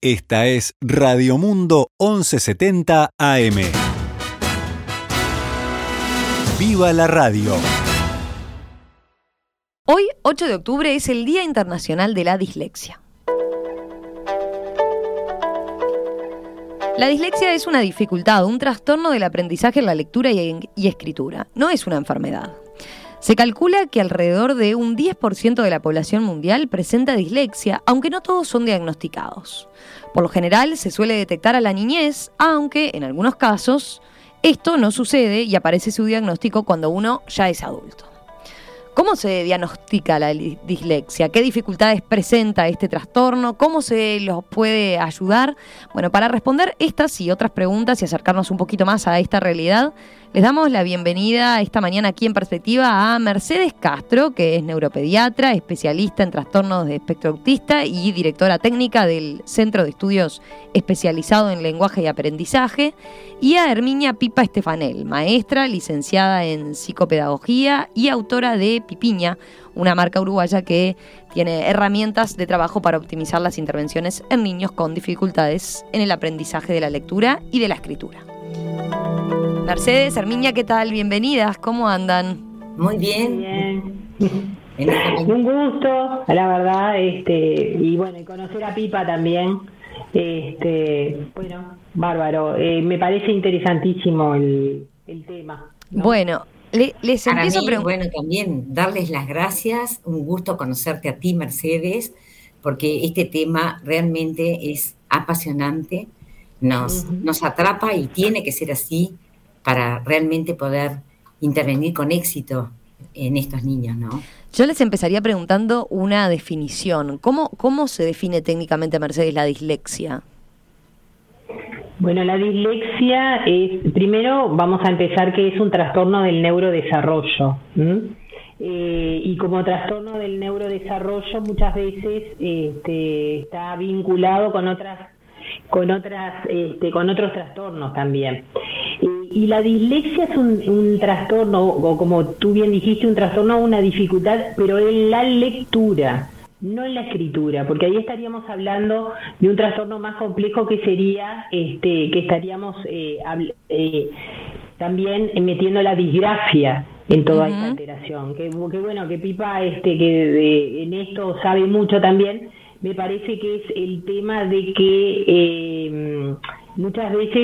Esta es Radio Mundo 1170 AM. ¡Viva la radio! Hoy, 8 de octubre, es el Día Internacional de la Dislexia. La dislexia es una dificultad, un trastorno del aprendizaje en la lectura y escritura. No es una enfermedad. Se calcula que alrededor de un 10% de la población mundial presenta dislexia, aunque no todos son diagnosticados. Por lo general, se suele detectar a la niñez, aunque en algunos casos esto no sucede y aparece su diagnóstico cuando uno ya es adulto. ¿Cómo se diagnostica la dislexia? ¿Qué dificultades presenta este trastorno? ¿Cómo se los puede ayudar? Bueno, para responder estas y otras preguntas y acercarnos un poquito más a esta realidad, les damos la bienvenida esta mañana aquí en Perspectiva a Mercedes Castro, que es neuropediatra, especialista en trastornos de espectro autista y directora técnica del Centro de Estudios Especializado en Lenguaje y Aprendizaje, y a Herminia Pipa Estefanel, maestra, licenciada en psicopedagogía y autora de Pipiña, una marca uruguaya que tiene herramientas de trabajo para optimizar las intervenciones en niños con dificultades en el aprendizaje de la lectura y de la escritura. Mercedes, Herminia, ¿qué tal? Bienvenidas, ¿cómo andan? Muy bien. Un gusto, la verdad, y bueno, y conocer a Pipa también, bueno, bárbaro, me parece interesantísimo el tema, ¿no? Bueno, les empiezo a preguntar. Bueno, también darles las gracias, un gusto conocerte a ti, Mercedes, porque este tema realmente es apasionante, nos atrapa y tiene que ser así para realmente poder intervenir con éxito en estos niños, ¿no? Yo les empezaría preguntando una definición. ¿Cómo se define técnicamente, Mercedes, la dislexia? Bueno, la dislexia es, primero vamos a empezar que es un trastorno del neurodesarrollo. Y como trastorno del neurodesarrollo muchas veces está vinculado con otros trastornos también. Y la dislexia es un trastorno, o como tú bien dijiste, un trastorno, una dificultad, pero en la lectura, no en la escritura, porque ahí estaríamos hablando de un trastorno más complejo que sería, que estaríamos también metiendo la disgrafia en toda esta alteración. Que bueno, que Pipa, en esto sabe mucho también. Me parece que es el tema de que muchas veces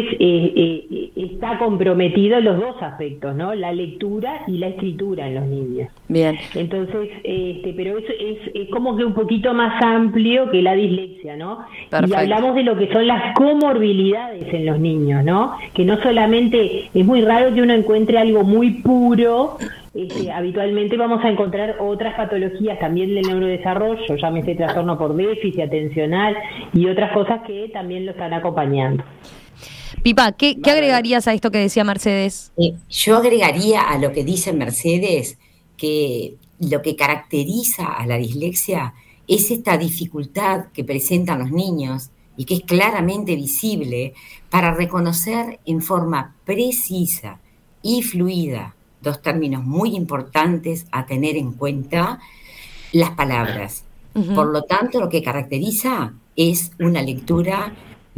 está comprometido los dos aspectos, ¿no? La lectura y la escritura en los niños. Bien. Entonces, pero eso es como que un poquito más amplio que la dislexia, ¿no? Perfecto. Y hablamos de lo que son las comorbilidades en los niños, ¿no? Que no solamente, es muy raro que uno encuentre algo muy puro. Habitualmente vamos a encontrar otras patologías también del neurodesarrollo, llámese trastorno por déficit atencional y otras cosas que también lo están acompañando. Pipa, ¿qué agregarías a esto que decía Mercedes? Yo agregaría a lo que dice Mercedes que lo que caracteriza a la dislexia es esta dificultad que presentan los niños y que es claramente visible para reconocer en forma precisa y fluida, dos términos muy importantes a tener en cuenta, las palabras. Por lo tanto, lo que caracteriza es una lectura,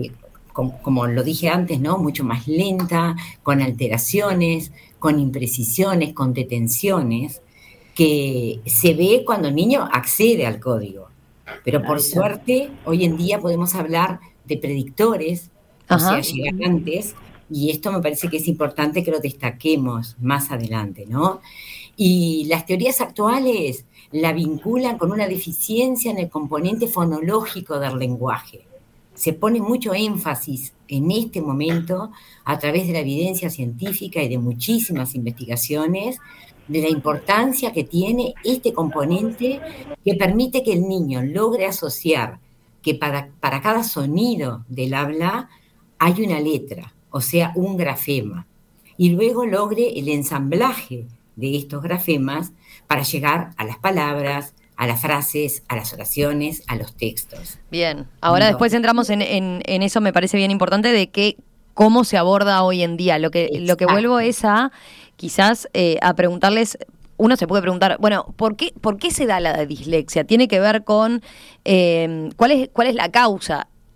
como lo dije antes, ¿no? Mucho más lenta, con alteraciones, con imprecisiones, con detenciones, que se ve cuando el niño accede al código. Pero por suerte, hoy en día podemos hablar de predictores, o sea, llegantes, y esto me parece que es importante que lo destaquemos más adelante, ¿no? Y las teorías actuales la vinculan con una deficiencia en el componente fonológico del lenguaje. Se pone mucho énfasis en este momento, a través de la evidencia científica y de muchísimas investigaciones, de la importancia que tiene este componente que permite que el niño logre asociar que para cada sonido del habla hay una letra, o sea, un grafema, y luego logre el ensamblaje de estos grafemas para llegar a las palabras, a las frases, a las oraciones, a los textos. Bien, ahora después entramos en eso, me parece bien importante, de que cómo se aborda hoy en día. Lo que vuelvo es a, quizás, a preguntarles. Uno se puede preguntar, bueno, ¿por qué se da la dislexia? ¿Tiene que ver con cuál es la causa?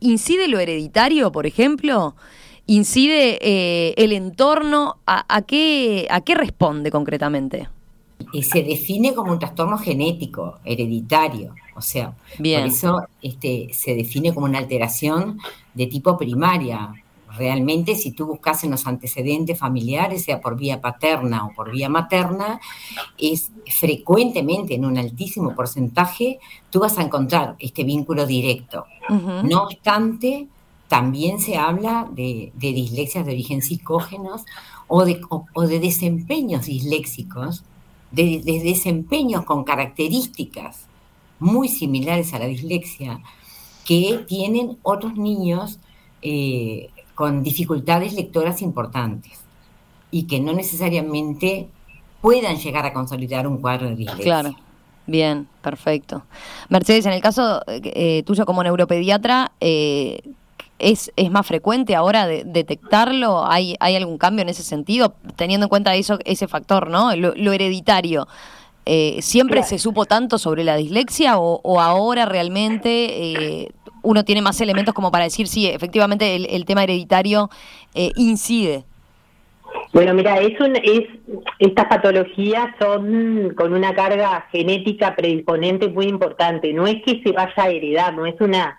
¿incide lo hereditario, por ejemplo? ¿Incide el entorno? ¿A qué responde concretamente? Se define como un trastorno genético, hereditario, o sea, Bien. Por eso se define como una alteración de tipo primaria. Realmente, si tú buscas en los antecedentes familiares, sea por vía paterna o por vía materna, es frecuentemente, en un altísimo porcentaje, tú vas a encontrar este vínculo directo. Uh-huh. No obstante, también se habla de dislexias de origen psicógenos o de desempeños disléxicos, de desempeños con características muy similares a la dislexia, que tienen otros niños con dificultades lectoras importantes y que no necesariamente puedan llegar a consolidar un cuadro de dislexia. Claro, bien, perfecto. Mercedes, en el caso tuyo como neuropediatra, ¿es más frecuente ahora detectarlo? ¿Hay algún cambio en ese sentido? Teniendo en cuenta ese factor, ¿no? Lo hereditario. ¿Siempre se supo tanto sobre la dislexia o ahora realmente uno tiene más elementos como para decir sí, efectivamente el tema hereditario incide? Bueno, mira, estas patologías son con una carga genética predisponente muy importante. No es que se vaya a heredar, no es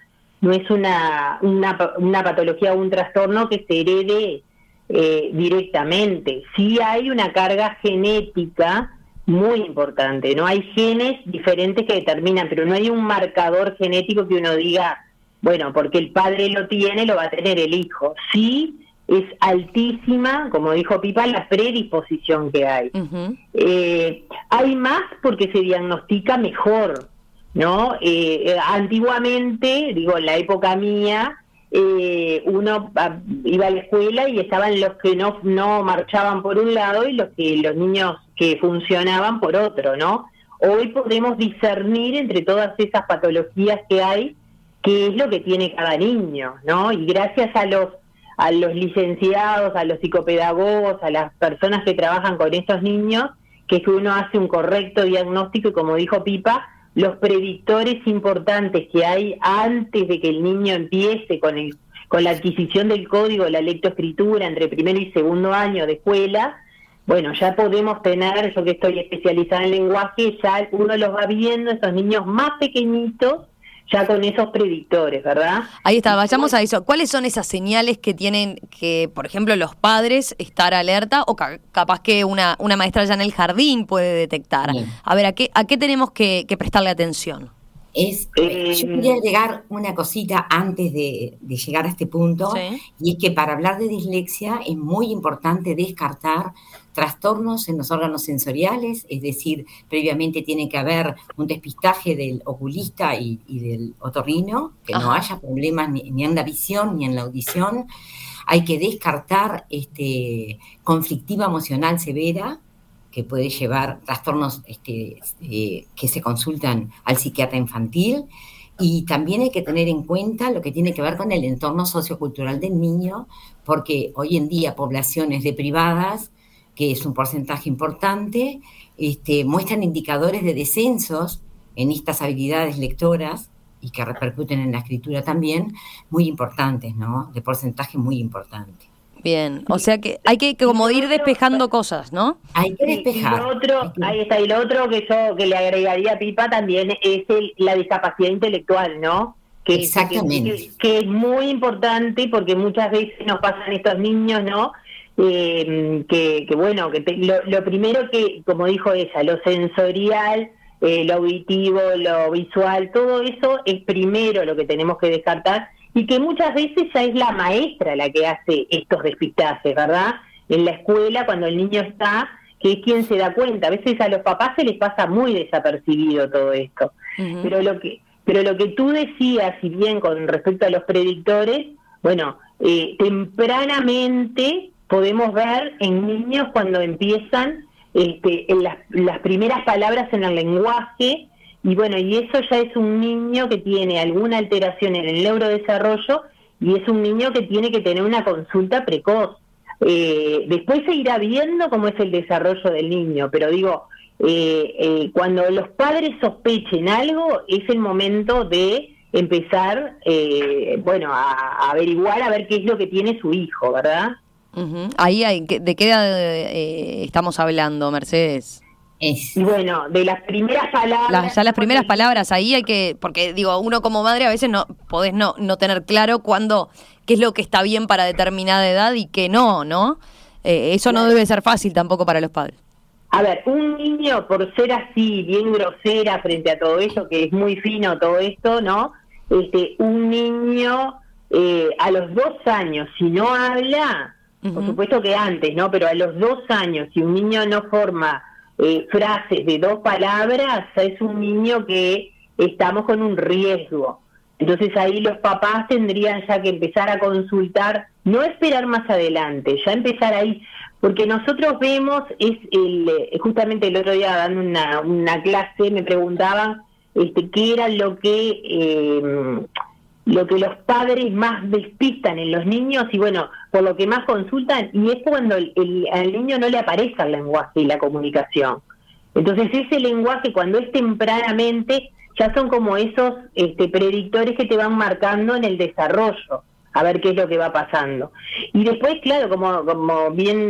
una patología o un trastorno que se herede directamente. Sí hay una carga genética muy importante, ¿no? Hay genes diferentes que determinan, pero no hay un marcador genético que uno diga, bueno, porque el padre lo tiene, lo va a tener el hijo. Sí es altísima, como dijo Pipa, la predisposición que hay. Uh-huh. Hay más porque se diagnostica mejor, ¿no? Antiguamente, digo, en la época mía, uno iba a la escuela y estaban los que no marchaban por un lado y los niños que funcionaban por otro, ¿no? Hoy podemos discernir entre todas esas patologías que hay, qué es lo que tiene cada niño, ¿no? Y gracias a los licenciados, a los psicopedagogos, a las personas que trabajan con estos niños, que es que uno hace un correcto diagnóstico y, como dijo Pipa, los predictores importantes que hay antes de que el niño empiece con la adquisición del código, la lectoescritura entre primero y segundo año de escuela, bueno, ya podemos tener, yo que estoy especializada en lenguaje, ya uno los va viendo, esos niños más pequeñitos, ya con esos predictores, ¿verdad? Ahí está, vayamos a eso. ¿Cuáles son esas señales que tienen que, por ejemplo, los padres estar alerta o capaz que una maestra ya en el jardín puede detectar? Bien. A ver, ¿a qué tenemos que prestarle atención? Yo quería agregar una cosita antes de llegar a este punto, ¿sí? Y es que para hablar de dislexia es muy importante descartar trastornos en los órganos sensoriales, es decir, previamente tiene que haber un despistaje del oculista y del otorrino, que no haya problemas ni en la visión ni en la audición. Hay que descartar conflictiva emocional severa, que puede llevar trastornos que se consultan al psiquiatra infantil, y también hay que tener en cuenta lo que tiene que ver con el entorno sociocultural del niño, porque hoy en día poblaciones deprivadas, que es un porcentaje importante, muestran indicadores de descensos en estas habilidades lectoras y que repercuten en la escritura también, muy importantes, ¿no? De porcentaje muy importante. Bien, o sea que hay que como ir despejando cosas, ¿no? Hay que despejar. Ahí está, y lo otro que le agregaría a Pipa también es la discapacidad intelectual, ¿no? Exactamente. Que es muy importante porque muchas veces nos pasan estos niños, ¿no? Lo primero que, como dijo ella, lo sensorial, lo auditivo, lo visual, todo eso es primero lo que tenemos que descartar, y que muchas veces ya es la maestra la que hace estos despistajes, ¿verdad? En la escuela, cuando el niño está, que es quien se da cuenta. A veces a los papás se les pasa muy desapercibido todo esto. Uh-huh. Pero lo que tú decías, si bien con respecto a los predictores, bueno, tempranamente podemos ver en niños cuando empiezan en las primeras palabras en el lenguaje. Y bueno, y eso ya es un niño que tiene alguna alteración en el neurodesarrollo y es un niño que tiene que tener una consulta precoz. Después se irá viendo cómo es el desarrollo del niño, pero digo, cuando los padres sospechen algo, es el momento de empezar, a averiguar a ver qué es lo que tiene su hijo, ¿verdad? Uh-huh. Ahí ¿de qué edad estamos hablando, Mercedes? Y bueno, de las primeras palabras... las primeras palabras, ahí hay que... Porque, digo, uno como madre a veces podés no tener claro qué es lo que está bien para determinada edad y qué no, ¿no? Eso no debe ser fácil tampoco para los padres. A ver, un niño, por ser así, bien grosera frente a todo esto, que es muy fino todo esto, ¿no? Un niño a los 2 años, si no habla, uh-huh, por supuesto que antes, ¿no? Pero a los 2 años, si un niño no forma frases de 2 palabras, es un niño que estamos con un riesgo. Entonces ahí los papás tendrían ya que empezar a consultar, no esperar más adelante, ya empezar ahí, porque nosotros vemos, justamente el otro día dando una clase me preguntaban qué era lo que los padres más despistan en los niños y bueno, por lo que más consultan, y es cuando al niño no le aparece el lenguaje y la comunicación. Entonces ese lenguaje cuando es tempranamente ya son como esos predictores que te van marcando en el desarrollo, a ver qué es lo que va pasando. Y después, claro, como bien,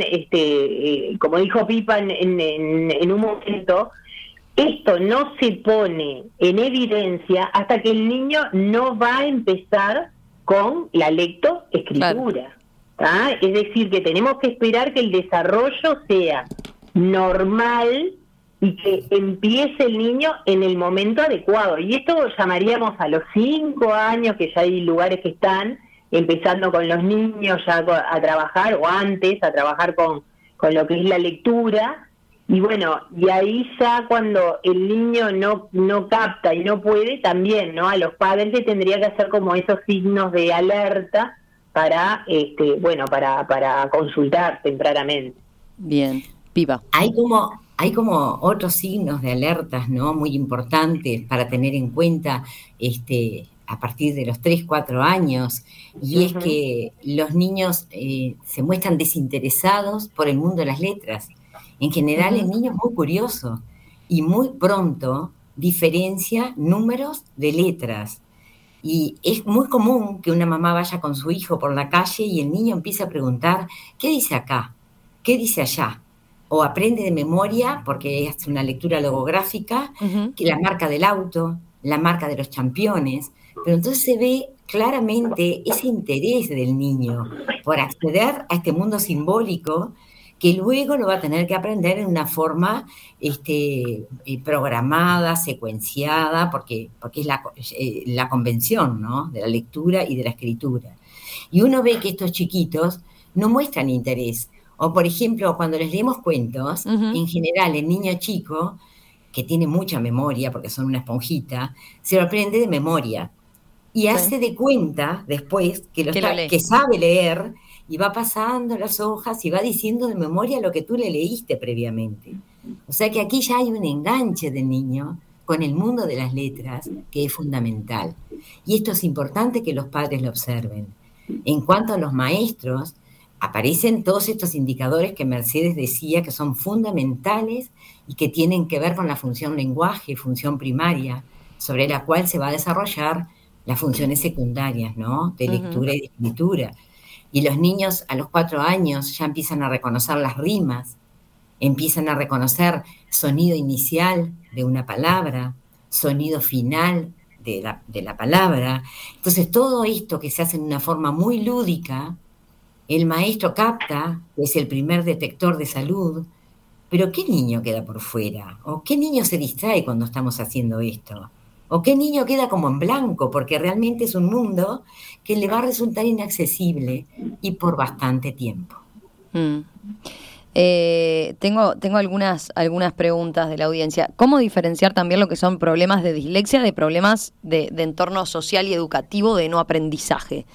como dijo Pipa en un momento, esto no se pone en evidencia hasta que el niño no va a empezar con la lectoescritura. Claro. Es decir, que tenemos que esperar que el desarrollo sea normal y que empiece el niño en el momento adecuado. Y esto llamaríamos a los 5 años, que ya hay lugares que están empezando con los niños ya a trabajar, o antes, a trabajar con lo que es la lectura. Y bueno, y ahí ya cuando el niño no capta y no puede, también, ¿no? A los padres le tendría que hacer como esos signos de alerta para, para consultar tempranamente. Bien, Pipa. Hay como otros signos de alertas, ¿no? Muy importantes para tener en cuenta a partir de los 3, 4 años, y uh-huh, es que los niños se muestran desinteresados por el mundo de las letras. En general, uh-huh, el niño es muy curioso y muy pronto diferencia números de letras. Y es muy común que una mamá vaya con su hijo por la calle y el niño empiece a preguntar, ¿qué dice acá? ¿Qué dice allá? O aprende de memoria, porque es una lectura logográfica, uh-huh, que la marca del auto, la marca de los championes, pero entonces se ve claramente ese interés del niño por acceder a este mundo simbólico que luego lo va a tener que aprender en una forma programada, secuenciada, porque es la convención, ¿no? De la lectura y de la escritura. Y uno ve que estos chiquitos no muestran interés. O, por ejemplo, cuando les leemos cuentos, uh-huh, en general el niño chico, que tiene mucha memoria, porque son una esponjita, se lo aprende de memoria. Y hace de cuenta después que sabe leer, y va pasando las hojas y va diciendo de memoria lo que tú le leíste previamente. O sea que aquí ya hay un enganche del niño con el mundo de las letras que es fundamental. Y esto es importante que los padres lo observen. En cuanto a los maestros, aparecen todos estos indicadores que Mercedes decía que son fundamentales y que tienen que ver con la función lenguaje, función primaria, sobre la cual se va a desarrollar las funciones secundarias, ¿no? De lectura, uh-huh, y de escritura. Y los niños a los 4 años ya empiezan a reconocer las rimas, empiezan a reconocer sonido inicial de una palabra, sonido final de la palabra. Entonces todo esto que se hace en una forma muy lúdica, el maestro capta, que es el primer detector de salud, pero ¿qué niño queda por fuera? ¿O qué niño se distrae cuando estamos haciendo esto? ¿O qué niño queda como en blanco? Porque realmente es un mundo que le va a resultar inaccesible y por bastante tiempo. Tengo algunas preguntas de la audiencia. ¿Cómo diferenciar también lo que son problemas de dislexia de problemas de entorno social y educativo de no aprendizaje?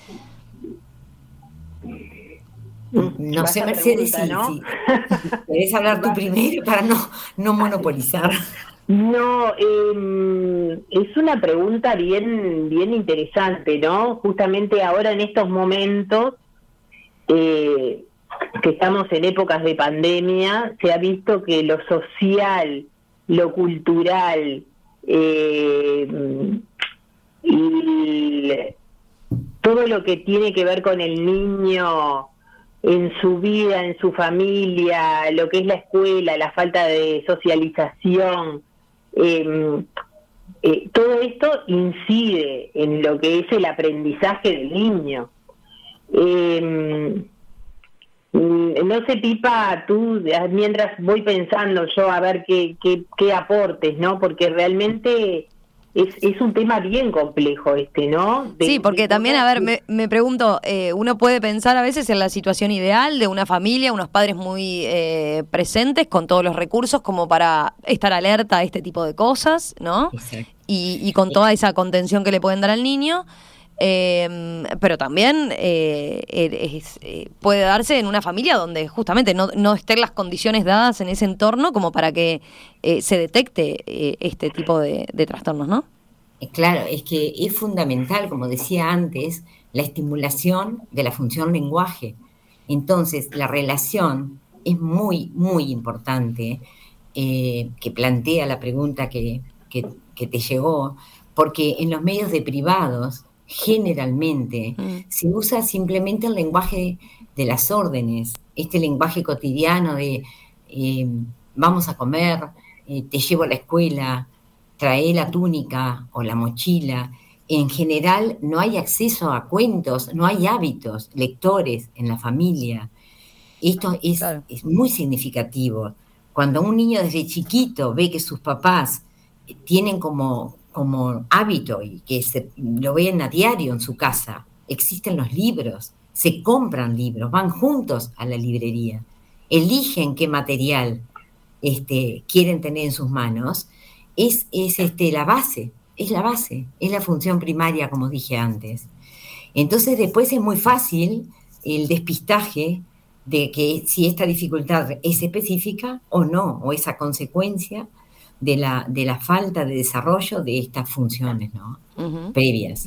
No sé, Mercedes, ¿no? Si querés hablar tú primero para no monopolizar. No, es una pregunta bien interesante, ¿no? Justamente ahora en estos momentos que estamos en épocas de pandemia, se ha visto que lo social, lo cultural, todo lo que tiene que ver con el niño en su vida, en su familia, lo que es la escuela, la falta de socialización, todo esto incide en lo que es el aprendizaje del niño. No sé, Pipa, tú, mientras voy pensando yo a ver qué aportes, ¿no? Porque realmente es un tema bien complejo ¿no? Sí, porque también, a ver, me pregunto, uno puede pensar a veces en la situación ideal de una familia, unos padres muy presentes, con todos los recursos como para estar alerta a este tipo de cosas, ¿no? Exacto. Y con toda esa contención que le pueden dar al niño. Pero también puede darse en una familia donde justamente no estén las condiciones dadas en ese entorno como para que se detecte este tipo de trastornos, ¿no? Claro, es que es fundamental, como decía antes, la estimulación de la función lenguaje. Entonces, la relación es muy, muy importante, que plantea la pregunta que te llegó, porque en los medios de privados generalmente se usa simplemente el lenguaje de las órdenes, este lenguaje cotidiano de vamos a comer, te llevo a la escuela, trae la túnica o la mochila. En general no hay acceso a cuentos, no hay hábitos lectores en la familia. Esto es muy significativo. Cuando un niño desde chiquito ve que sus papás tienen como hábito y que lo ven a diario en su casa, existen los libros, se compran libros, van juntos a la librería, eligen qué material quieren tener en sus manos, es la base, es la función primaria, como dije antes. Entonces después es muy fácil el despistaje de que si esta dificultad es específica o no, o esa consecuencia de la falta de desarrollo de estas funciones, ¿no? Uh-huh. Previas.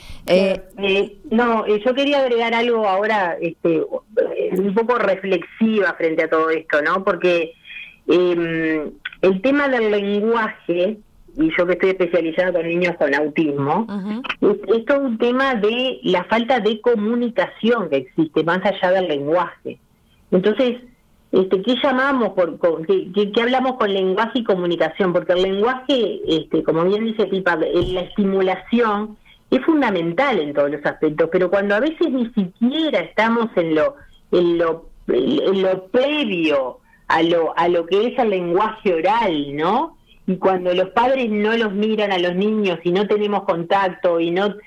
Yo quería agregar algo ahora un poco reflexiva frente a todo esto, ¿no? Porque el tema del lenguaje, y yo que estoy especializada con niños con autismo, es todo un tema de la falta de comunicación que existe más allá del lenguaje. Entonces, ¿qué llamamos? ¿Qué hablamos con lenguaje y comunicación? Porque el lenguaje, como bien dice Pipa, la estimulación es fundamental en todos los aspectos, pero cuando a veces ni siquiera estamos en lo previo a lo que es el lenguaje oral, ¿no? Y cuando los padres no los miran a los niños y no tenemos contacto y no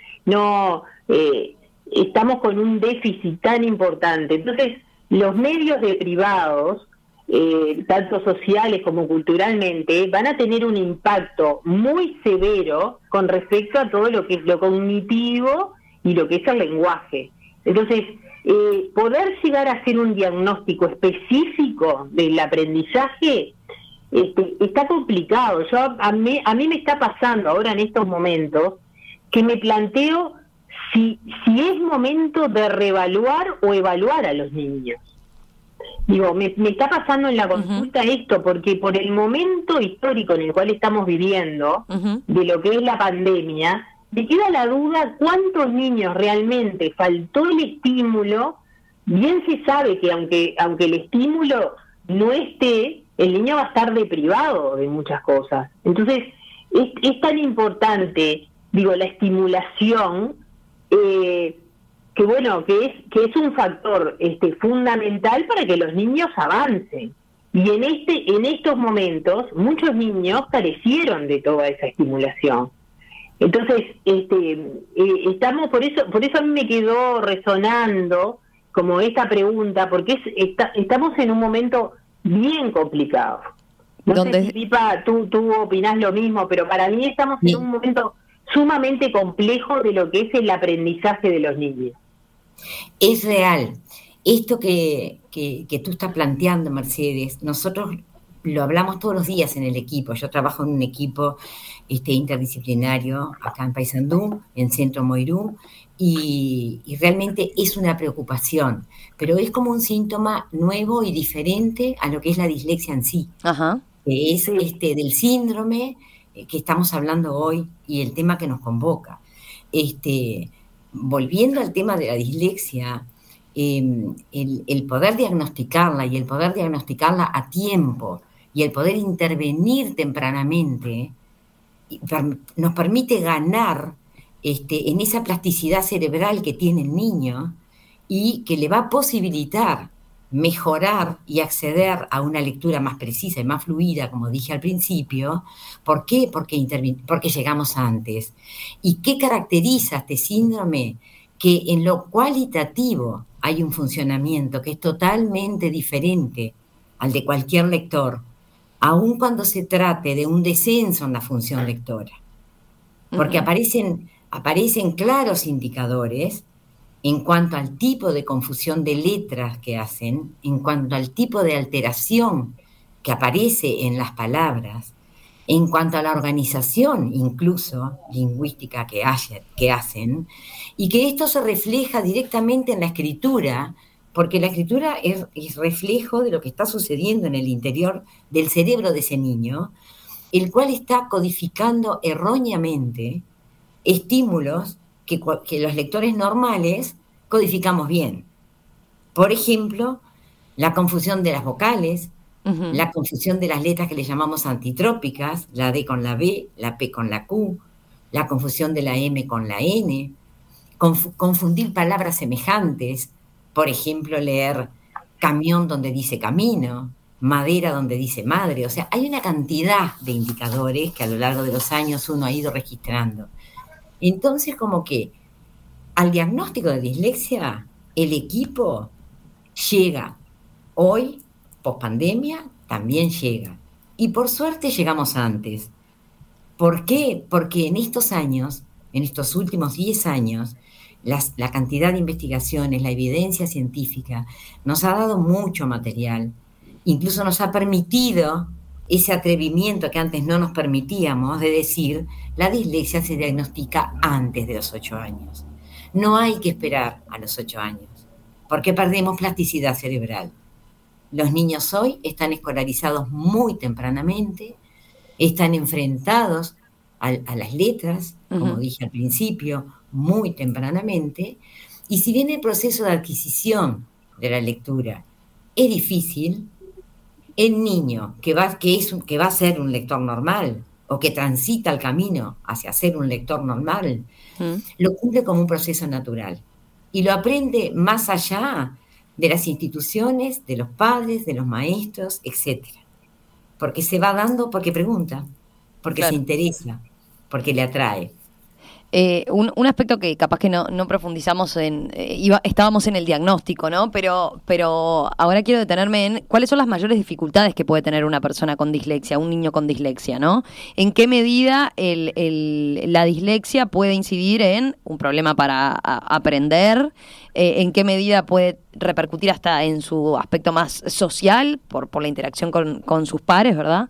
estamos con un déficit tan importante. Entonces, los medios de privados, tanto sociales como culturalmente, van a tener un impacto muy severo con respecto a todo lo que es lo cognitivo y lo que es el lenguaje. Entonces, poder llegar a hacer un diagnóstico específico del aprendizaje está complicado. A mí me está pasando ahora en estos momentos que me planteo si es momento de reevaluar o evaluar a los niños. Digo, me está pasando en la consulta esto, porque por el momento histórico en el cual estamos viviendo, de lo que es la pandemia, me queda la duda cuántos niños realmente faltó el estímulo. Bien se sabe que aunque el estímulo no esté, el niño va a estar deprivado de muchas cosas. Entonces, es tan importante, la estimulación, que es un factor fundamental para que los niños avancen. Y en estos momentos muchos niños carecieron de toda esa estimulación. Entonces, estamos por eso a mí me quedó resonando como esta pregunta, porque estamos en un momento bien complicado. No sé si, Pipa, tú opinás lo mismo, pero para mí estamos en un momento sumamente complejo de lo que es el aprendizaje de los niños. Es real. Esto que tú estás planteando, Mercedes, nosotros lo hablamos todos los días en el equipo. Yo trabajo en un equipo interdisciplinario acá en Paysandú, en Centro Moirú, y realmente es una preocupación, pero es como un síntoma nuevo y diferente a lo que es la dislexia en sí. Ajá. Que es del síndrome que estamos hablando hoy y el tema que nos convoca. volviendo al tema de la dislexia, el poder diagnosticarla y el poder diagnosticarla a tiempo y el poder intervenir tempranamente nos permite ganar en esa plasticidad cerebral que tiene el niño y que le va a posibilitar mejorar y acceder a una lectura más precisa y más fluida, como dije al principio. ¿Por qué? Porque llegamos antes. ¿Y qué caracteriza este síndrome? Que en lo cualitativo hay un funcionamiento que es totalmente diferente al de cualquier lector, aun cuando se trate de un descenso en la función lectora. Porque aparecen claros indicadores en cuanto al tipo de confusión de letras que hacen, en cuanto al tipo de alteración que aparece en las palabras, en cuanto a la organización incluso lingüística que hacen, y que esto se refleja directamente en la escritura, porque la escritura es reflejo de lo que está sucediendo en el interior del cerebro de ese niño, el cual está codificando erróneamente estímulos que los lectores normales codificamos bien. Por ejemplo, la confusión de las vocales, la confusión de las letras que le llamamos antitrópicas, la D con la B, la P con la Q, la confusión de la M con la N, confundir palabras semejantes, por ejemplo, leer camión donde dice camino, madera donde dice madre. O sea, hay una cantidad de indicadores que a lo largo de los años uno ha ido registrando. Entonces, como que al diagnóstico de dislexia, el equipo llega. Hoy, pospandemia, también llega. Y por suerte llegamos antes. ¿Por qué? Porque en estos años, en estos últimos 10 años, la cantidad de investigaciones, la evidencia científica, nos ha dado mucho material. Incluso nos ha permitido ese atrevimiento que antes no nos permitíamos de decir, la dislexia se diagnostica antes de los 8 años. No hay que esperar a los 8 años, porque perdemos plasticidad cerebral. Los niños hoy están escolarizados muy tempranamente, están enfrentados a las letras, como dije al principio, muy tempranamente, y si bien el proceso de adquisición de la lectura es difícil, el niño que va a ser un lector normal o que transita el camino hacia ser un lector normal, lo cumple como un proceso natural y lo aprende más allá de las instituciones, de los padres, de los maestros, etcétera. Porque se va dando, porque pregunta, porque se interesa, porque le atrae. Un aspecto que capaz que no profundizamos estábamos en el diagnóstico, ¿no? Pero ahora quiero detenerme en cuáles son las mayores dificultades que puede tener una persona con dislexia, un niño con dislexia, ¿no? ¿En qué medida la dislexia puede incidir en un problema para aprender? ¿En qué medida puede repercutir hasta en su aspecto más social por la interacción con sus pares, ¿verdad?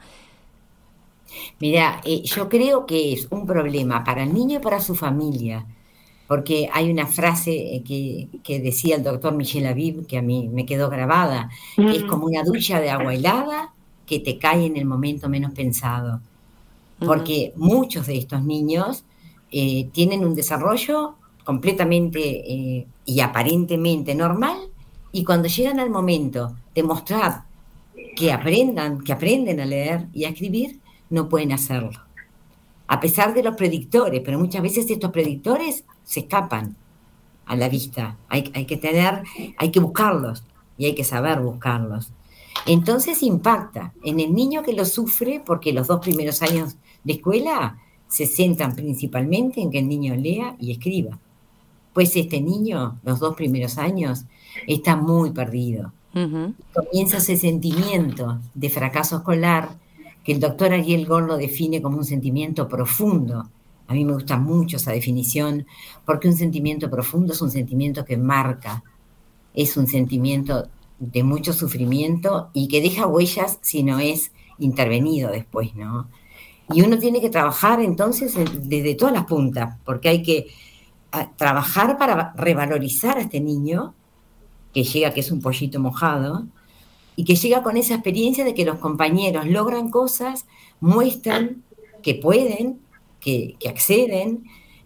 Mira, yo creo que es un problema para el niño y para su familia, porque hay una frase que decía el doctor Michel Aviv, que a mí me quedó grabada, que es como una ducha de agua helada que te cae en el momento menos pensado, porque muchos de estos niños tienen un desarrollo completamente y aparentemente normal, y cuando llegan al momento de mostrar que aprenden a leer y a escribir, no pueden hacerlo, a pesar de los predictores, pero muchas veces estos predictores se escapan a la vista. Hay que buscarlos y hay que saber buscarlos. Entonces impacta en el niño que lo sufre, porque los 2 primeros años de escuela se centran principalmente en que el niño lea y escriba. Pues este niño, los 2 primeros años, está muy perdido. Comienza ese sentimiento de fracaso escolar, que el doctor Ariel Gorn lo define como un sentimiento profundo. A mí me gusta mucho esa definición, porque un sentimiento profundo es un sentimiento que marca, es un sentimiento de mucho sufrimiento y que deja huellas si no es intervenido después, ¿no? Y uno tiene que trabajar entonces desde todas las puntas, porque hay que trabajar para revalorizar a este niño, que llega que es un pollito mojado, y que llega con esa experiencia de que los compañeros logran cosas, muestran que pueden, que acceden,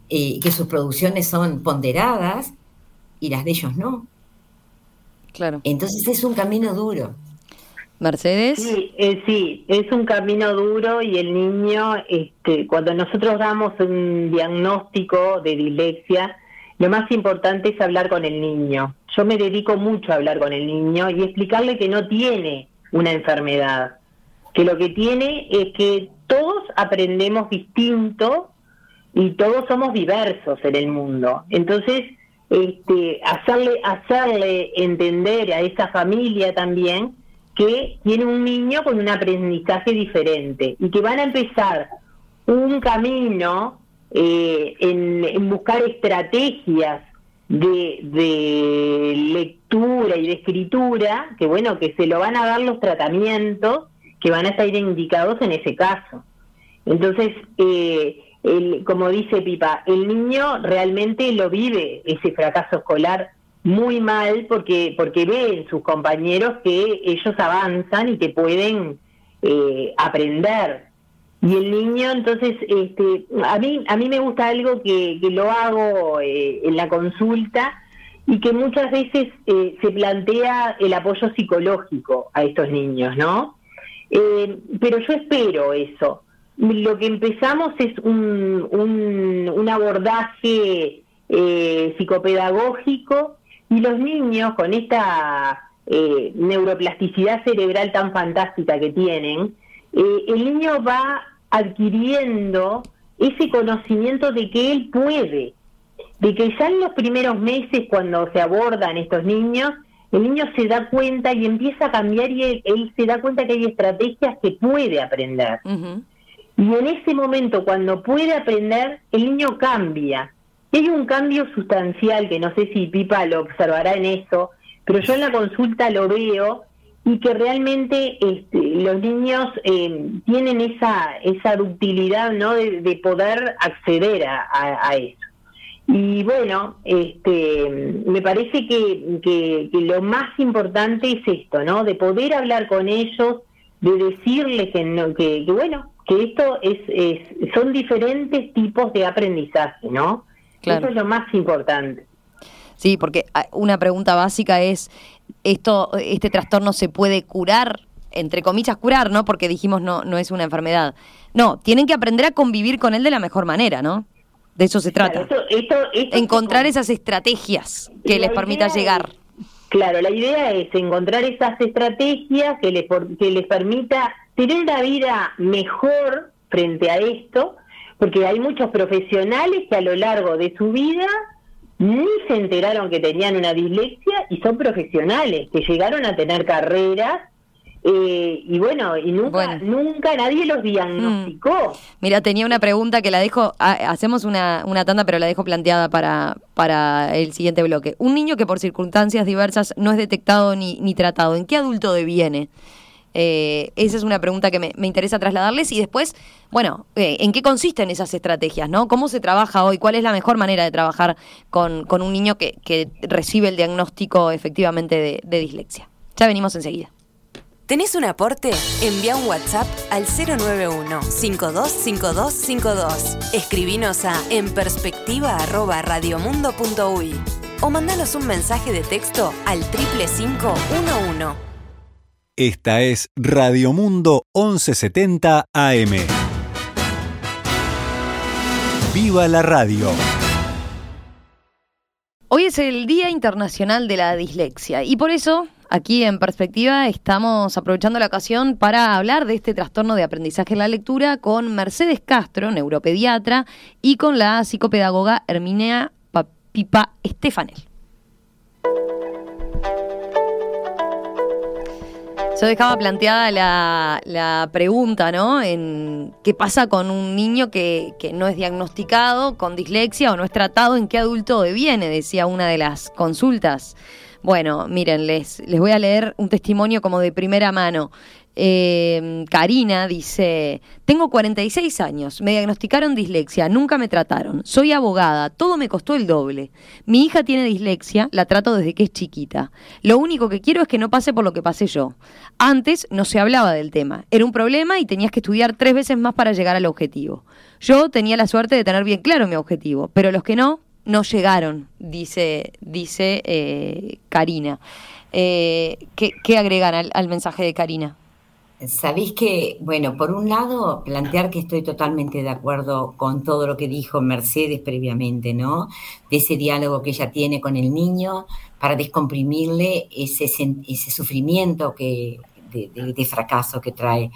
que sus producciones son ponderadas y las de ellos no. Claro. Entonces es un camino duro. Mercedes. Sí, es un camino duro y el niño, cuando nosotros damos un diagnóstico de dislexia, lo más importante es hablar con el niño. Yo me dedico mucho a hablar con el niño y explicarle que no tiene una enfermedad, que lo que tiene es que todos aprendemos distinto y todos somos diversos en el mundo. Entonces, hacerle entender a esa familia también que tiene un niño con un aprendizaje diferente y que van a empezar un camino en buscar estrategias de lectura y de escritura, que bueno, que se lo van a dar los tratamientos que van a estar indicados en ese caso. Entonces, como dice Pipa, el niño realmente lo vive, ese fracaso escolar, muy mal, porque ve en sus compañeros que ellos avanzan y que pueden aprender. Y el niño, entonces, a mí me gusta algo que lo hago en la consulta y que muchas veces se plantea el apoyo psicológico a estos niños, ¿no? Pero yo espero eso. Lo que empezamos es un abordaje psicopedagógico, y los niños con esta neuroplasticidad cerebral tan fantástica que tienen, el niño va adquiriendo ese conocimiento de que él puede, de que ya en los primeros meses cuando se abordan estos niños, el niño se da cuenta y empieza a cambiar y él se da cuenta que hay estrategias que puede aprender. Uh-huh. Y en ese momento, cuando puede aprender, el niño cambia. Hay un cambio sustancial, que no sé si Pipa lo observará en eso, pero yo en la consulta lo veo, y que realmente los niños tienen esa ductilidad, ¿no?, de poder acceder a eso. Y bueno, me parece que lo más importante es esto, ¿no?, de poder hablar con ellos, de decirles que bueno, que esto son diferentes tipos de aprendizaje, ¿no? Claro. Eso es lo más importante. Sí, porque una pregunta básica es, ¿este trastorno se puede curar? Entre comillas, curar, ¿no? Porque dijimos no es una enfermedad. No, tienen que aprender a convivir con él de la mejor manera, ¿no? De eso se trata. Claro, esto encontrar esas estrategias que les permita llegar. Claro, la idea es encontrar esas estrategias que les permita tener una vida mejor frente a esto, porque hay muchos profesionales que a lo largo de su vida ni se enteraron que tenían una dislexia y son profesionales que llegaron a tener carreras y bueno, y nunca nadie los diagnosticó. Mira, tenía una pregunta que la dejo, hacemos una tanda, pero la dejo planteada para el siguiente bloque. Un niño que por circunstancias diversas no es detectado ni tratado, ¿en qué adulto deviene? Esa es una pregunta que me interesa trasladarles. Y después, bueno, ¿en qué consisten esas estrategias, ¿no? ¿Cómo se trabaja hoy? ¿Cuál es la mejor manera de trabajar con un niño que recibe el diagnóstico efectivamente de dislexia? Ya venimos enseguida. ¿Tenés un aporte? Envía un WhatsApp al 091-525252. Escribinos a enperspectiva@radiomundo.uy o mandanos un mensaje de texto al 55511. Esta es Radio Mundo 1170 AM. ¡Viva la radio! Hoy es el Día Internacional de la Dislexia y por eso, aquí en Perspectiva, estamos aprovechando la ocasión para hablar de este trastorno de aprendizaje en la lectura con Mercedes Castro, neuropediatra, y con la psicopedagoga Herminia Pipa Estefanel. Yo dejaba planteada la pregunta, ¿no? En qué pasa con un niño que no es diagnosticado con dislexia o no es tratado, ¿en qué adulto deviene? Decía una de las consultas. Bueno, miren, les voy a leer un testimonio como de primera mano. Karina dice: tengo 46 años, me diagnosticaron dislexia, nunca me trataron, soy abogada, todo me costó el doble. Mi hija tiene dislexia, la trato desde que es chiquita. Lo único que quiero es que no pase por lo que pasé yo. Antes no se hablaba del tema, era un problema y tenías que estudiar 3 veces más para llegar al objetivo. Yo tenía la suerte de tener bien claro mi objetivo, pero los que no llegaron, dice Karina. ¿Qué agregan al mensaje de Karina? Sabés que, bueno, por un lado, plantear que estoy totalmente de acuerdo con todo lo que dijo Mercedes previamente, ¿no? De ese diálogo que ella tiene con el niño para descomprimirle ese sufrimiento de fracaso que trae.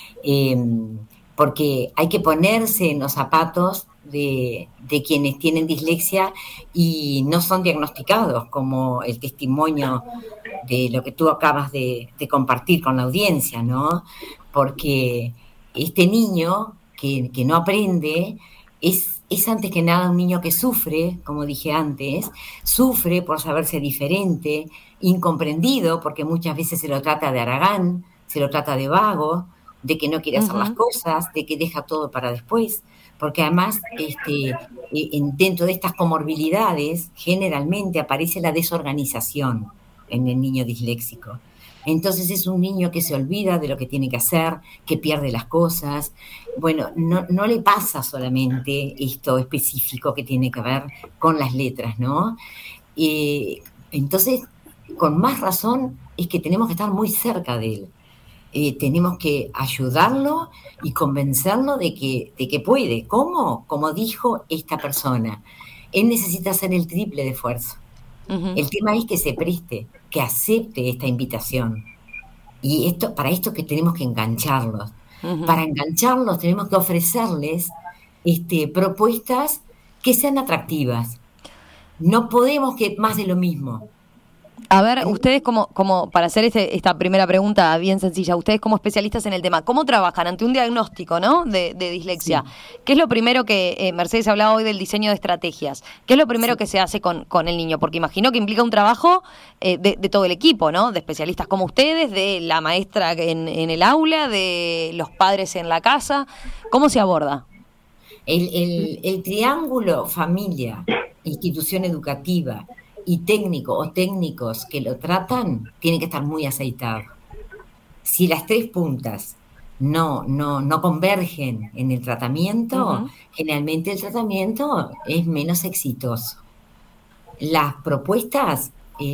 Porque hay que ponerse en los zapatos de quienes tienen dislexia y no son diagnosticados, como el testimonio de lo que tú acabas de compartir con la audiencia, ¿no? Porque este niño que no aprende es antes que nada un niño que sufre, como dije antes, sufre por saberse diferente, incomprendido, porque muchas veces se lo trata de haragán, se lo trata de vago, de que no quiere hacer las cosas, de que deja todo para después, porque además dentro de estas comorbilidades generalmente aparece la desorganización en el niño disléxico. Entonces es un niño que se olvida de lo que tiene que hacer, que pierde las cosas. Bueno, no le pasa solamente esto específico que tiene que ver con las letras, ¿no? Entonces, con más razón es que tenemos que estar muy cerca de él. Tenemos que ayudarlo y convencerlo de que puede. ¿Cómo? Como dijo esta persona, él necesita hacer el triple de esfuerzo. El tema es que se preste, que acepte esta invitación. Y para esto que tenemos que engancharlos. Para engancharlos tenemos que ofrecerles propuestas que sean atractivas. No podemos que más de lo mismo. A ver, ustedes como para hacer esta primera pregunta bien sencilla, ustedes como especialistas en el tema, ¿cómo trabajan ante un diagnóstico, ¿no? de dislexia? Sí. ¿Qué es lo primero que, Mercedes hablaba hoy del diseño de estrategias, qué es lo primero que se hace con el niño? Porque imagino que implica un trabajo de todo el equipo, ¿no? De especialistas como ustedes, de la maestra en el aula, de los padres en la casa. ¿Cómo se aborda? El triángulo familia, institución educativa y técnico o técnicos que lo tratan, tienen que estar muy aceitados. Si las 3 puntas no convergen en el tratamiento, generalmente el tratamiento es menos exitoso. Las propuestas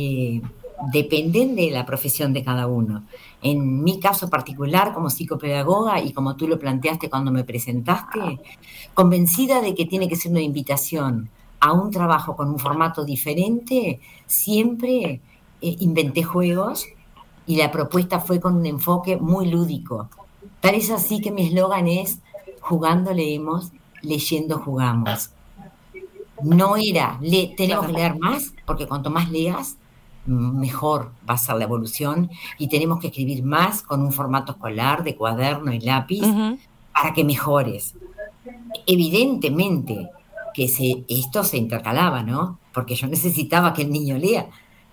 dependen de la profesión de cada uno. En mi caso particular, como psicopedagoga, y como tú lo planteaste cuando me presentaste, convencida de que tiene que ser una invitación a un trabajo con un formato diferente, siempre inventé juegos y la propuesta fue con un enfoque muy lúdico. Tal es así que mi eslogan es: jugando leemos, leyendo jugamos. No era, tenemos que leer más, porque cuanto más leas, mejor va a ser la evolución, y tenemos que escribir más con un formato escolar de cuaderno y lápiz para que mejores. Evidentemente que esto se intercalaba, ¿no? Porque yo necesitaba que el niño lea.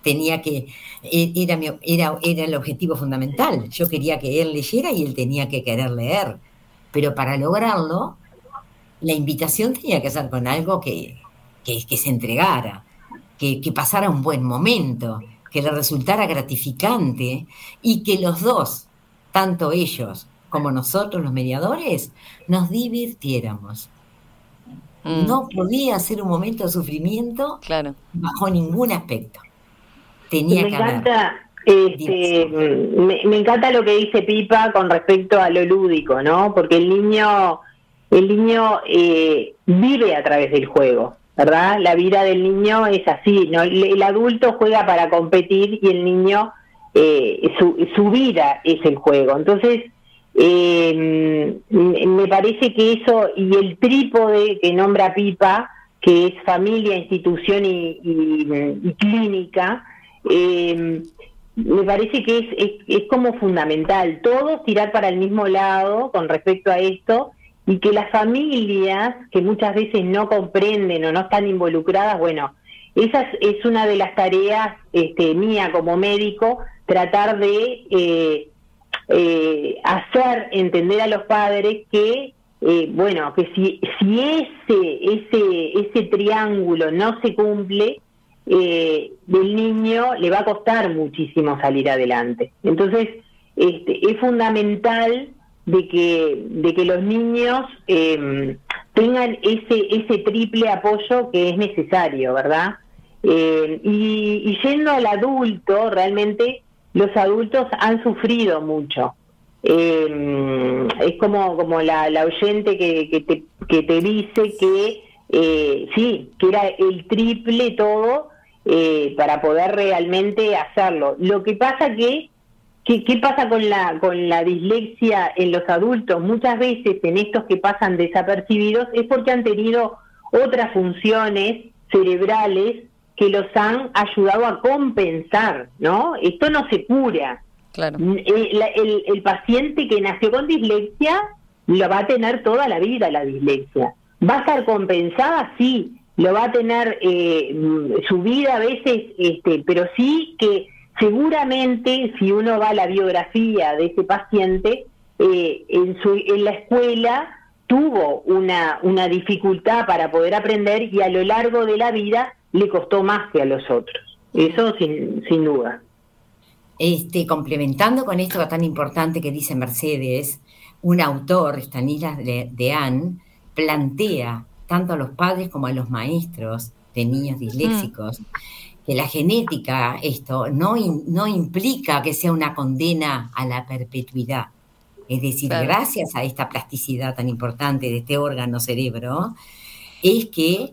Era el objetivo fundamental. Yo quería que él leyera y él tenía que querer leer. Pero para lograrlo, la invitación tenía que ser con algo que se entregara, que pasara un buen momento, que le resultara gratificante y que los dos, tanto ellos como nosotros, los mediadores, nos divirtiéramos. No podía ser un momento de sufrimiento, claro, bajo ningún aspecto. Tenía que haber. Me encanta lo que dice Pipa con respecto a lo lúdico, ¿no? Porque el niño vive a través del juego, ¿verdad? La vida del niño es así, ¿no? El adulto juega para competir y el niño, su vida es el juego. Entonces, me parece que eso, y el trípode que nombra Pipa, que es familia, institución y clínica, me parece que es como fundamental, todos tirar para el mismo lado con respecto a esto, y que las familias que muchas veces no comprenden o no están involucradas, bueno, esa es una de las tareas mía como médico, tratar de hacer entender a los padres que que si ese triángulo no se cumple, del niño le va a costar muchísimo salir adelante. Entonces es fundamental de que los niños tengan ese triple apoyo que es necesario, ¿verdad? Y yendo al adulto, realmente los adultos han sufrido mucho. Es como la oyente que te dice que sí, que era el triple todo para poder realmente hacerlo. Lo que pasa ¿qué pasa con la dislexia en los adultos? Muchas veces en estos que pasan desapercibidos es porque han tenido otras funciones cerebrales que los han ayudado a compensar, ¿no? Esto no se cura. Claro. El paciente que nació con dislexia lo va a tener toda la vida la dislexia. ¿Va a estar compensada? Sí. Lo va a tener su vida a veces, pero sí que seguramente si uno va a la biografía de ese paciente, en la escuela tuvo una dificultad para poder aprender y a lo largo de la vida le costó más que a los otros. Eso sin duda. Complementando con esto tan importante que dice Mercedes, un autor, Stanislas Dehaene, plantea tanto a los padres como a los maestros de niños disléxicos que la genética, no implica que sea una condena a la perpetuidad. Es decir, claro, gracias a esta plasticidad tan importante de este órgano cerebro, es que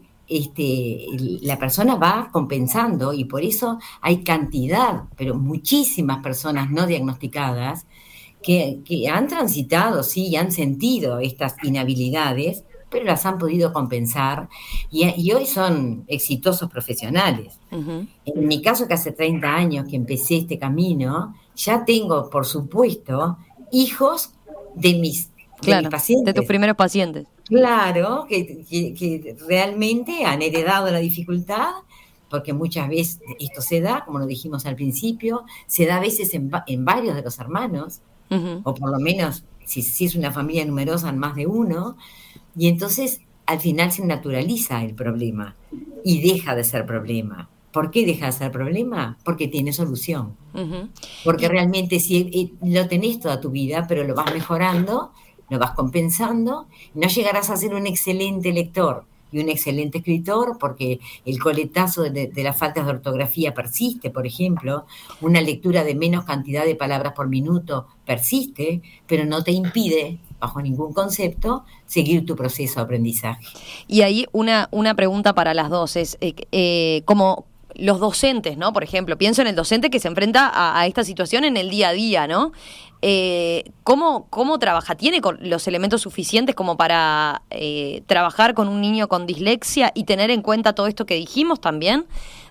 la persona va compensando, y por eso hay cantidad, pero muchísimas personas no diagnosticadas que han transitado, sí, y han sentido estas inhabilidades, pero las han podido compensar y hoy son exitosos profesionales. Uh-huh. En mi caso, que hace 30 años que empecé este camino, ya tengo, por supuesto, hijos de mis pacientes. De tus primeros pacientes. Claro, que realmente han heredado la dificultad, porque muchas veces esto se da, como lo dijimos al principio, se da a veces en varios de los hermanos, uh-huh, o por lo menos, si es una familia numerosa, en más de uno, y entonces al final se naturaliza el problema y deja de ser problema. ¿Por qué deja de ser problema? Porque tiene solución. Uh-huh. Porque realmente si lo tenés toda tu vida, pero lo vas mejorando, lo vas compensando, no llegarás a ser un excelente lector y un excelente escritor, porque el coletazo de las faltas de ortografía persiste, por ejemplo, una lectura de menos cantidad de palabras por minuto persiste, pero no te impide, bajo ningún concepto, seguir tu proceso de aprendizaje. Y ahí una pregunta para las dos es, como los docentes, ¿no? Por ejemplo, pienso en el docente que se enfrenta a esta situación en el día a día, ¿no? ¿Cómo trabaja? ¿Tiene los elementos suficientes como para trabajar con un niño con dislexia y tener en cuenta todo esto que dijimos también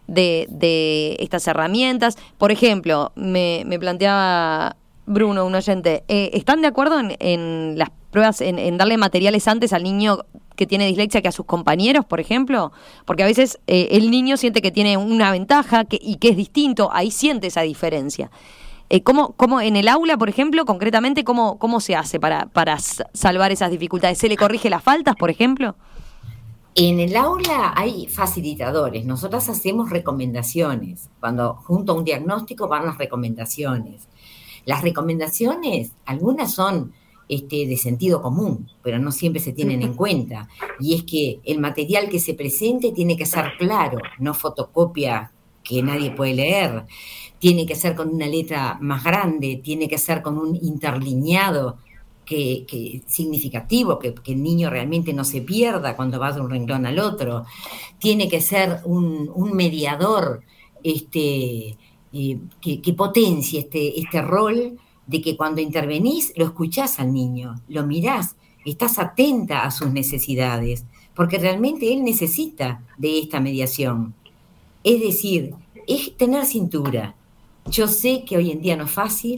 de estas herramientas? Por ejemplo, me planteaba Bruno, un oyente, ¿están de acuerdo en las pruebas, en darle materiales antes al niño que tiene dislexia que a sus compañeros, por ejemplo? Porque a veces el niño siente que tiene una ventaja y que es distinto, ahí siente esa diferencia. ¿Cómo en el aula, por ejemplo, concretamente, cómo se hace para salvar esas dificultades? ¿Se le corrige las faltas, por ejemplo? En el aula hay facilitadores. Nosotras hacemos recomendaciones. Cuando junto a un diagnóstico van las recomendaciones. Las recomendaciones, algunas son de sentido común, pero no siempre se tienen en cuenta. Y es que el material que se presente tiene que ser claro, no fotocopia que nadie puede leer. Tiene que ser con una letra más grande, tiene que ser con un interlineado que significativo, que el niño realmente no se pierda cuando va de un renglón al otro. Tiene que ser un mediador que potencie este rol de que cuando intervenís lo escuchás al niño, lo mirás, estás atenta a sus necesidades, porque realmente él necesita de esta mediación. Es decir, es tener cintura. Yo sé que hoy en día no es fácil,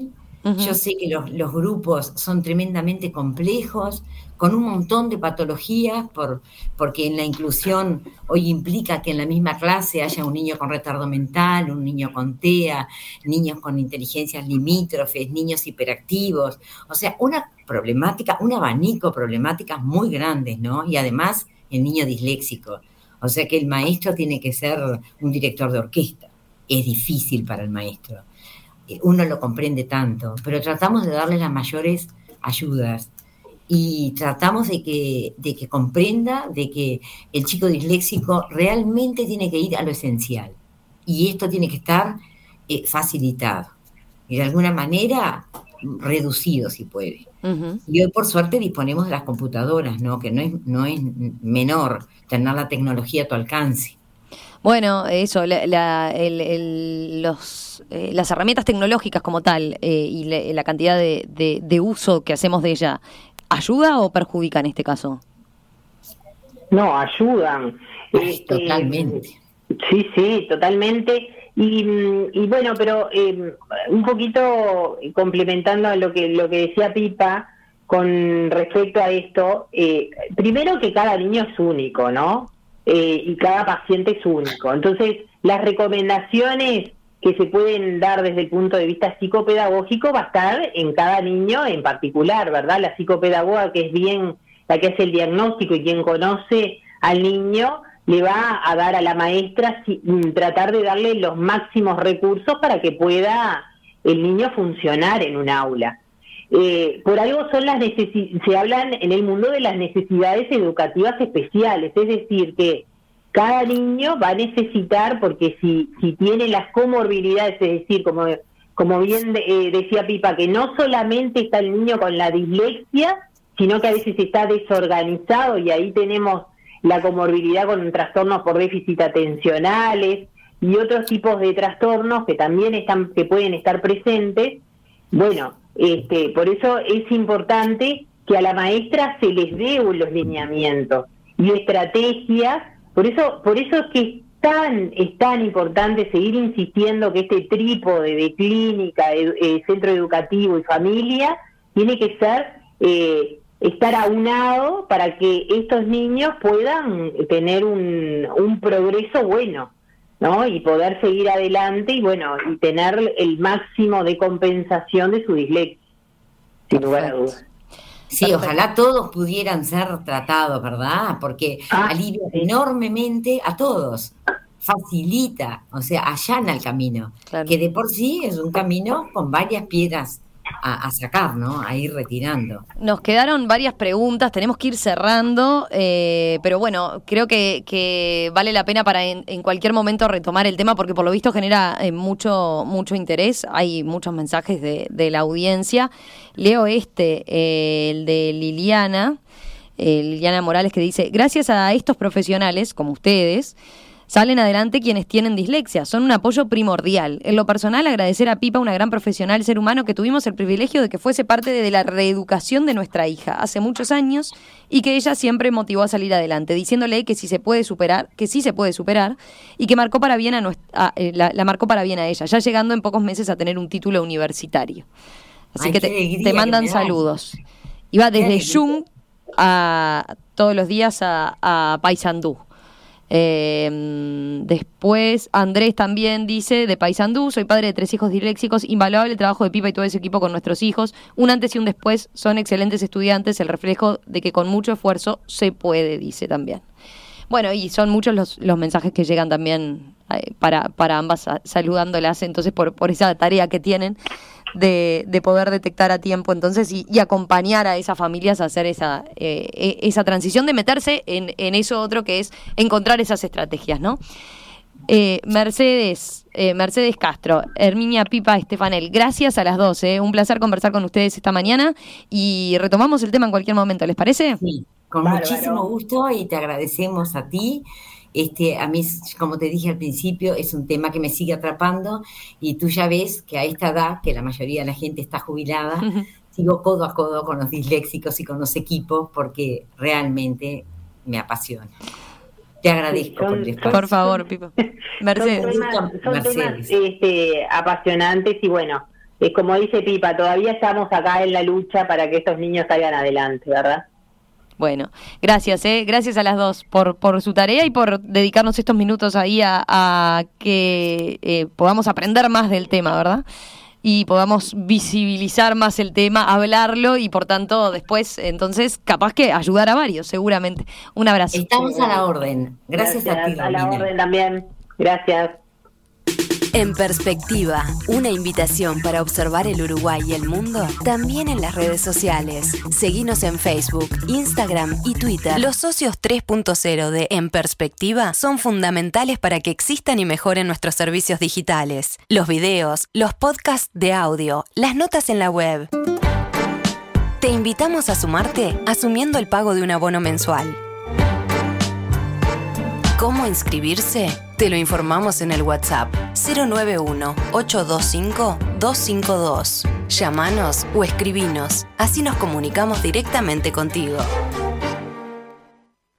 Yo sé que los grupos son tremendamente complejos, con un montón de patologías, porque en la inclusión hoy implica que en la misma clase haya un niño con retardo mental, un niño con TEA, niños con inteligencias limítrofes, niños hiperactivos, o sea, una problemática, un abanico de problemáticas muy grandes, ¿no? Y además el niño disléxico, o sea que el maestro tiene que ser un director de orquesta, es difícil para el maestro. Uno lo comprende tanto, pero tratamos de darle las mayores ayudas y tratamos de que comprenda de que el chico disléxico realmente tiene que ir a lo esencial y esto tiene que estar facilitado y de alguna manera reducido si puede. Y hoy por suerte disponemos de las computadoras, ¿no? Que no es menor tener la tecnología a tu alcance. Bueno, eso, las herramientas tecnológicas como tal y la cantidad de uso que hacemos de ella, ¿ayuda o perjudica en este caso? No, ayudan. Totalmente. Sí, totalmente. Y bueno, pero un poquito complementando a lo que decía Pipa con respecto a esto, primero que cada niño es único, ¿no? Y cada paciente es único. Entonces, las recomendaciones que se pueden dar desde el punto de vista psicopedagógico va a estar en cada niño en particular, ¿verdad? La psicopedagoga, que es bien la que hace el diagnóstico y quien conoce al niño, le va a dar a la maestra tratar de darle los máximos recursos para que pueda el niño funcionar en un aula. Por algo son se hablan en el mundo de las necesidades educativas especiales, es decir, que cada niño va a necesitar, porque si tiene las comorbilidades, es decir, como bien decía Pipa, que no solamente está el niño con la dislexia, sino que a veces está desorganizado y ahí tenemos la comorbilidad con trastornos por déficit atencionales y otros tipos de trastornos que también que pueden estar presentes. Bueno, por eso es importante que a la maestra se les dé los lineamientos y estrategias. Por eso es que es tan importante seguir insistiendo que este trípode de clínica, centro educativo y familia tiene que estar aunado para que estos niños puedan tener un progreso bueno, ¿no? Y poder seguir adelante y tener el máximo de compensación de su dislexia, sin lugar a dudas. Sí, ojalá todos pudieran ser tratados, ¿verdad? Porque alivia enormemente a todos, facilita, o sea, allana el camino, claro, que de por sí es un camino con varias piedras a sacar, ¿no? A ir retirando. Nos quedaron varias preguntas, tenemos que ir cerrando, pero bueno, creo que vale la pena para en cualquier momento retomar el tema, porque por lo visto genera mucho interés, hay muchos mensajes de la audiencia. Leo el de Liliana Morales, que dice: gracias a estos profesionales, como ustedes, salen adelante quienes tienen dislexia, son un apoyo primordial. En lo personal, agradecer a Pipa, una gran profesional, ser humano, que tuvimos el privilegio de que fuese parte de la reeducación de nuesra hija hace muchos años y que ella siempre motivó a salir adelante, diciéndole que sí se puede superar y que marcó para bien la marcó para bien a ella, ya llegando en pocos meses a tener un título universitario. Así que te mandan saludos. Y va desde Jung todos los días a Paysandú. Después Andrés también dice: de Paysandú, soy padre de 3 hijos disléxicos, invaluable el trabajo de Pipa y todo ese equipo con nuestros hijos, un antes y un después, son excelentes estudiantes, el reflejo de que con mucho esfuerzo se puede, dice también. Bueno, y son muchos los mensajes que llegan también para ambas, saludándolas entonces por esa tarea que tienen de poder detectar a tiempo entonces y acompañar a esas familias a hacer esa transición, de meterse en eso otro que es encontrar esas estrategias, ¿no? Mercedes Castro, Herminia, Pipa, Estefanel, gracias a las dos, un placer conversar con ustedes esta mañana y retomamos el tema en cualquier momento, ¿les parece? Sí, con muchísimo gusto, y te agradecemos a ti. A mí, como te dije al principio, es un tema que me sigue atrapando, y tú ya ves que a esta edad, que la mayoría de la gente está jubilada, sigo codo a codo con los disléxicos y con los equipos, porque realmente me apasiona. Te agradezco por el espacio. Por favor, Pipa. Mercedes. Son temas apasionantes, y bueno, como dice Pipa, todavía estamos acá en la lucha para que estos niños salgan adelante, ¿verdad? Bueno, gracias, gracias a las dos por su tarea y por dedicarnos estos minutos ahí a que podamos aprender más del tema, ¿verdad? Y podamos visibilizar más el tema, hablarlo y por tanto después, entonces, capaz que ayudar a varios, seguramente. Un abrazo. Estamos a la orden. Gracias a ti, a la orden también. Gracias. En Perspectiva, una invitación para observar el Uruguay y el mundo, también en las redes sociales. Seguinos en Facebook, Instagram y Twitter. Los socios 3.0 de En Perspectiva son fundamentales para que existan y mejoren nuestros servicios digitales. Los videos, los podcasts de audio, las notas en la web. Te invitamos a sumarte asumiendo el pago de un abono mensual. ¿Cómo inscribirse? Te lo informamos en el WhatsApp 091-825-252. Llámanos o escribinos, así nos comunicamos directamente contigo.